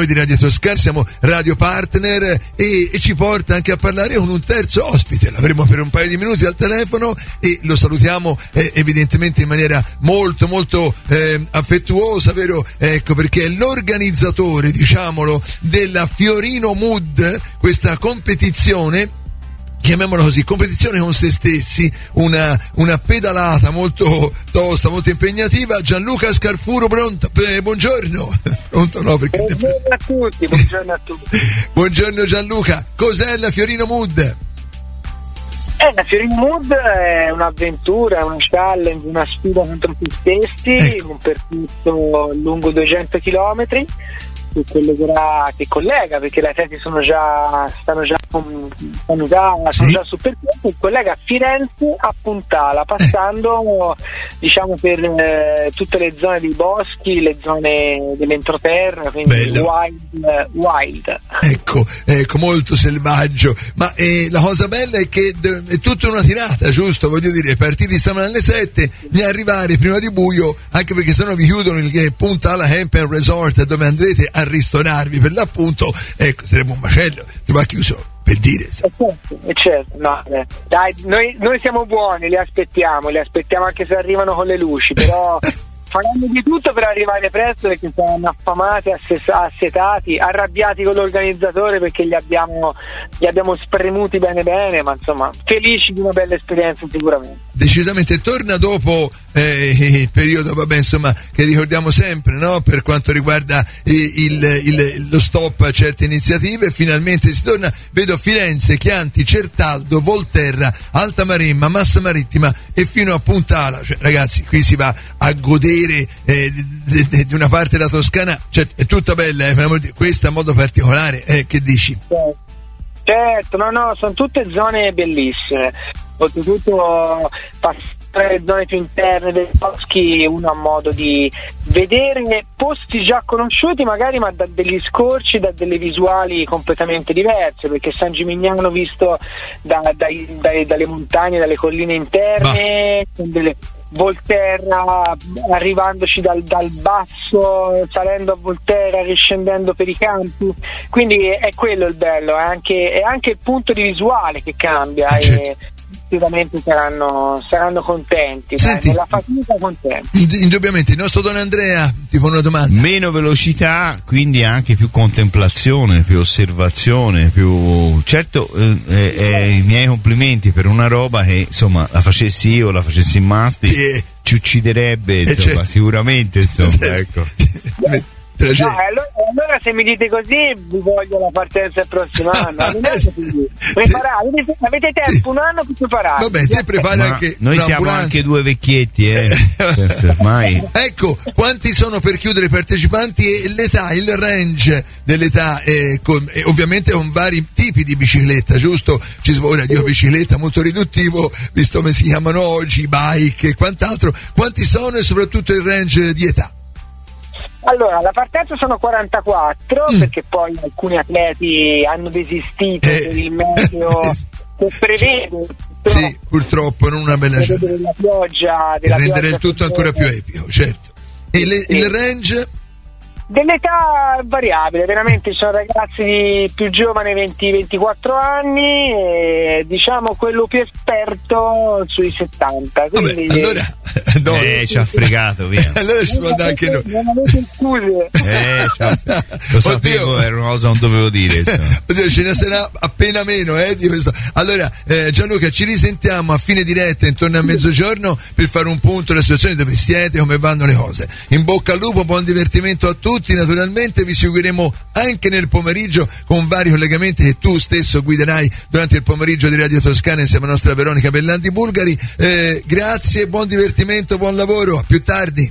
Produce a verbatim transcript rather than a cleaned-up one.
noi di Radio Toscana, siamo radio partner e, e ci porta anche a parlare con un terzo ospite. L'avremo per un paio di minuti al telefono e lo salutiamo eh, evidentemente in maniera molto molto eh, affettuosa, vero? Ecco, perché è l'organizzatore, diciamolo, della Fiorino Mood, questa competizione, chiamiamola così, competizione con se stessi, una, una pedalata molto tosta, molto impegnativa. Gianluca Scarfuro, pronto? Eh, buongiorno. Pronto no? Perché buongiorno a tutti, buongiorno a tutti. Buongiorno Gianluca, cos'è la Fiorino Mood? Eh, la Fiorino Mood è un'avventura, una challenge, una sfida contro se stessi, ecco. Un percorso lungo duecento chilometri. Che collegherà, che collega, perché le atleti sono già stanno già stanno già, sono sì. già sul percorso, collega Firenze a Puntala, passando eh. diciamo per eh, tutte le zone dei boschi, le zone dell'entroterra, quindi wild, wild. Ecco, ecco, molto selvaggio. Ma eh, la cosa bella è che d- è tutta una tirata, giusto? Voglio dire, partiti stamane alle sette, ne arrivare prima di buio, anche perché sennò vi chiudono il eh, Puntala Camp and Resort, dove andrete a ristorarvi per l'appunto. Ecco, sarebbe un macello, ti va chiuso per dire. E certo, e certo, no, eh. Dai, noi, noi siamo buoni, li aspettiamo, li aspettiamo anche se arrivano con le luci, però faranno di tutto per arrivare presto, perché saranno affamati, assetati, arrabbiati con l'organizzatore perché li abbiamo, li abbiamo spremuti bene bene, ma insomma felici di una bella esperienza sicuramente. Decisamente. Torna dopo eh, il periodo, vabbè, insomma, che ricordiamo sempre, no? Per quanto riguarda il, il, lo stop a certe iniziative, finalmente si torna. Vedo Firenze, Chianti, Certaldo, Volterra, Alta Maremma, Massa Marittima e fino a Puntala. Cioè, ragazzi, qui si va a godere eh, di, di, di una parte della Toscana, cioè, è tutta bella, eh, questa in modo particolare, eh, che dici? Certo, no, no, sono tutte zone bellissime. Oltretutto passare le zone più interne dei boschi, uno ha modo di vedere posti già conosciuti magari, ma da degli scorci, da delle visuali completamente diverse, perché San Gimignano visto da, dai, dai, dalle montagne, dalle colline interne, con delle Volterra arrivandoci dal, dal basso, salendo a Volterra, riscendendo per i campi, quindi è quello il bello, è anche, è anche il punto di visuale che cambia. E sicuramente saranno, saranno contenti. Senti, dai, nella fatica contenti. Indubbiamente. Il nostro Don Andrea ti fa una domanda. Meno velocità, quindi anche più contemplazione, più osservazione, più certo eh, eh, i miei complimenti per una roba che insomma la facessi io, la facessi in Masti, eh, ci ucciderebbe insomma, eh, certo. Sicuramente insomma, ecco. No, allora, allora se mi dite così vi voglio la partenza il prossimo anno. Preparate, avete, avete tempo, sì. Un anno per preparare. Vabbè, te prepari anche noi siamo anche due vecchietti, eh. Ormai. Ecco, quanti sono per chiudere i partecipanti e l'età, il range dell'età, eh, con, eh, ovviamente con vari tipi di bicicletta, giusto? Ci ora dico bicicletta molto riduttivo, visto come si chiamano oggi, bike e quant'altro. Quanti sono e soprattutto il range di età? Allora, la partenza sono quarantaquattro, mm. perché poi alcuni atleti hanno desistito eh. per il meteo che prevede. Sì, purtroppo non una bella giornata. Della pioggia, della per rendere pioggia il tutto ancora più epico, certo. E le, sì. il range? Dell'età variabile, veramente ci sono ragazzi di più giovani, venti ventiquattro anni, e diciamo quello più esperto sui settanta. Quindi vabbè, allora no, eh, ci ha fregato via. Allora ci può andare anche noi. Non avete scuse. Eh, lo sapevo, era una cosa che non dovevo dire. Oddio, ce ne sarà appena meno eh, di questo. Allora, eh, Gianluca, ci risentiamo a fine diretta intorno a mezzogiorno per fare un punto della situazione, dove siete, come vanno le cose. In bocca al lupo, buon divertimento a tutti. Naturalmente vi seguiremo anche nel pomeriggio con vari collegamenti che tu stesso guiderai durante il pomeriggio di Radio Toscana insieme alla nostra Veronica Bellanti Bulgari. Eh, grazie, buon divertimento, buon lavoro, a più tardi.